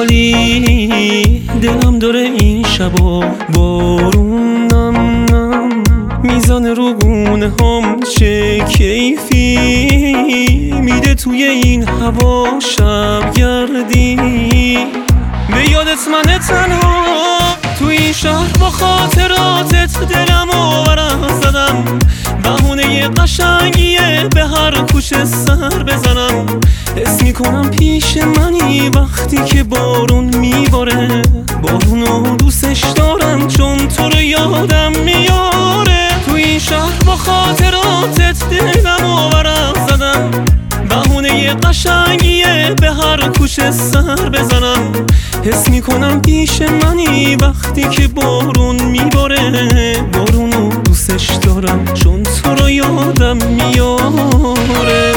حالی دلم داره این شبا بارون نم نم میزنه رو گونه هم، چه کیفی میده توی این هوا شب گردی. به یادت من تنها تو این شهر با خاطراتت دلمو ورق زدم، بهونه قشنگیه به هر کوچه سر بزنم. حس میکنم پیش منی وقتی که بارون میباره، بارونو دوستش دارم چون تو رو یادم میاره. تو این شهر با خاطراتت دلمو ورق زدم، بهونه قشنگیه به هر کوچه سر بزنم. حس میکنم پیش منی وقتی که بارون میباره، بارونو دوستش دارم چون تو رو یادم میاره.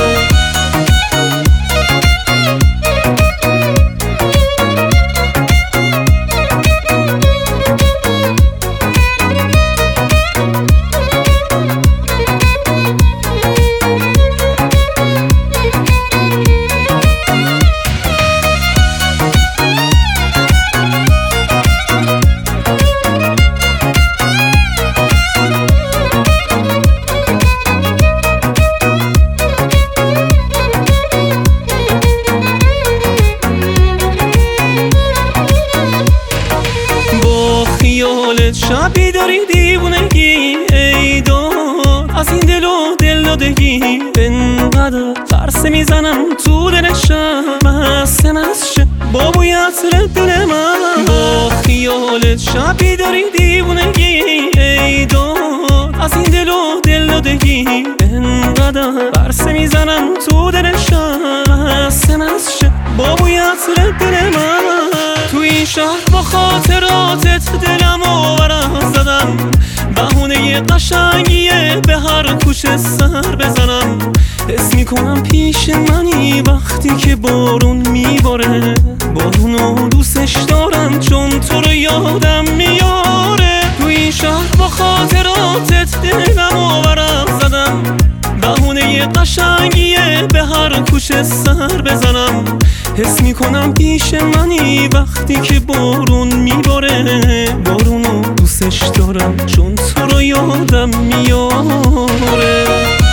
شبی داری دیوونگی ای دار، از این دل و دل دادگی انقدر ترسه میزنم تو دل شب مست مست با بوی عطر دل من. با خیالت شبی داری دیوونگی ای دار، از این دل و دل دادگی انقدر ترسه میزنم تو دل شب مست مست با بوی عطر دل من. تو این شهر با خاطراتت دلمو ورق زدم، بهونه قشنگیه به هر کوچه سر بزنم. حس میکنم پیش منی وقتی که بارون میباره، بارونو دوستش دارم چون تو رو یادم میاره. تو این شهر با خاطراتت دلمو ورق زدم، بهونه قشنگیه به هر کوچه سر بزنم. حس میکنم پیش منی وقتی که بارون میباره، بارونو دوستش دارم چون تو رو یادم میاره.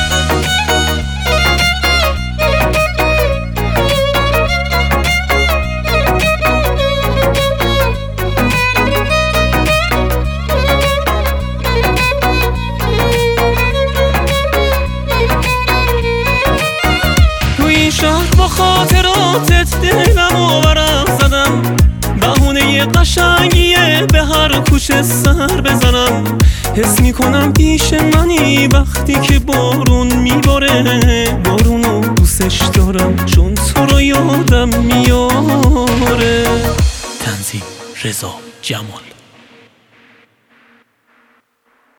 با خاطراتت دلمو ورق زدم، بهونه قشنگیه به هر کوچه سر بزنم. حس میکنم پیش منی وقتی که بارون میباره، بارونو دوستش دارم چون تو رو یادم میاره. تنظیم رضا جمال.